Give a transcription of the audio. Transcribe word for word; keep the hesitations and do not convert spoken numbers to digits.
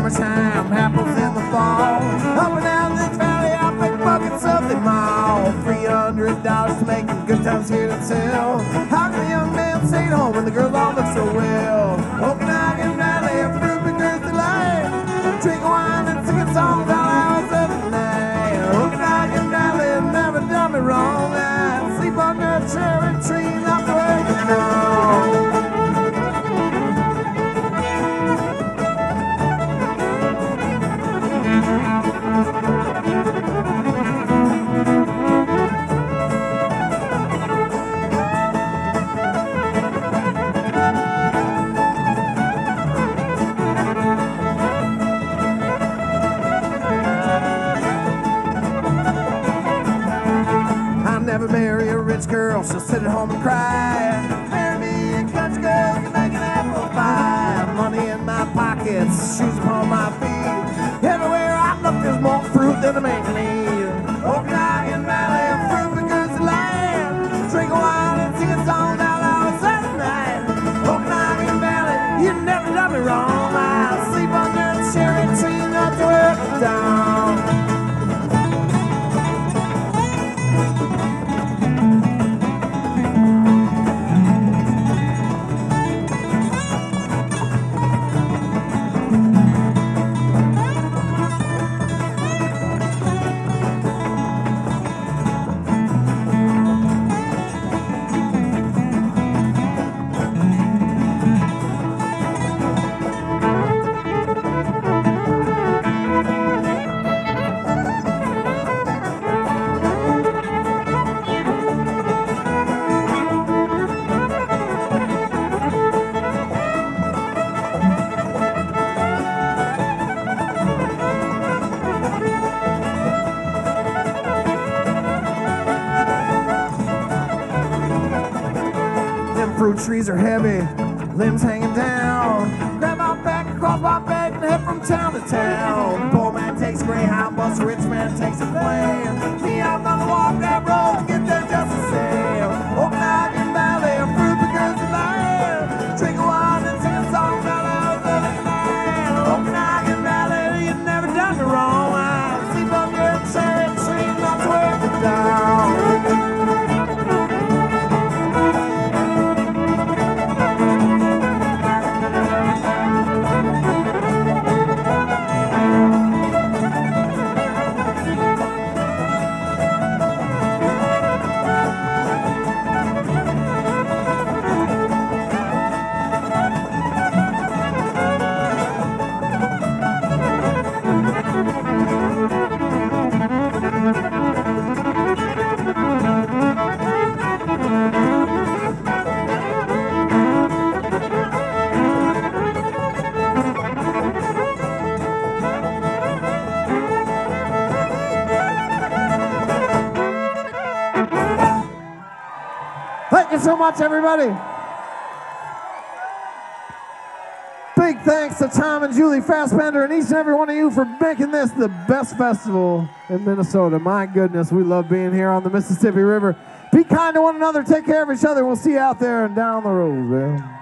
summertime happens in the fall. Up and down this valley, I pick buckets of them all. Three hundred dollars to make it, good times here to tell. How can a young man stay at home when the girls all look so well? Okanagan Valley, a fruit picker's delight. Drink wine and sing songs all hours of the night. Okanagan Valley never done me wrong. I sleep under a cherry tree, not the way you know. Never marry a rich girl, she'll sit at home and cry. Marry me a country girl, can make an apple pie. Money in my pockets, shoes upon my feet. Everywhere I look, there's more fruit than a man can eat. Okanagan Valley, a fruit picker's land. Drink wine and sing a song down hours at night. Okanagan Valley, you never done me wrong. I sleep under a cherry tree, not to work down. Fruit trees are heavy, limbs hanging down. Grab my back across my back and head from town to town. Poor man takes Greyhound bus, rich man takes a plane. Me, I'm gonna walk that road and get there just the same. Okanagan Valley, a fruit picker's land. Drink wine and sing a song about our living land. Okanagan Valley, you never done me wrong. I sleep under a cherry tree, not to work it down. Thank you so much, everybody. Big thanks to Tom and Julie Fassbender and each and every one of you for making this the best festival in Minnesota. My goodness, we love being here on the Mississippi River. Be kind to one another. Take care of each other. We'll see you out there and down the road, man.